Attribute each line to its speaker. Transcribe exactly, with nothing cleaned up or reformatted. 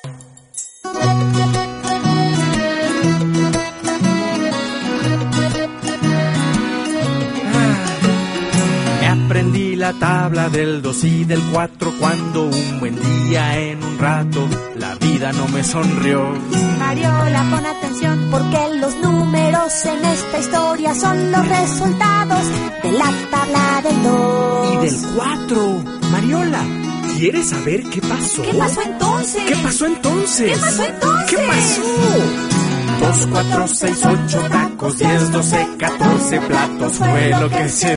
Speaker 1: Aprendí la tabla del dos y del cuatro cuando un buen día en un rato la vida no me sonrió.
Speaker 2: Mariola, pon atención porque los números en esta historia son los resultados de la tabla del dos.
Speaker 1: Y del cuatro. Mariola, ¿quieres saber qué pasó?
Speaker 2: ¿Qué pasó entonces?
Speaker 1: ¿Qué pasó entonces?
Speaker 2: ¿Qué pasó entonces?
Speaker 1: ¿Qué pasó? Dos, cuatro, seis, ocho tacos, diez, doce, catorce platos fue lo que se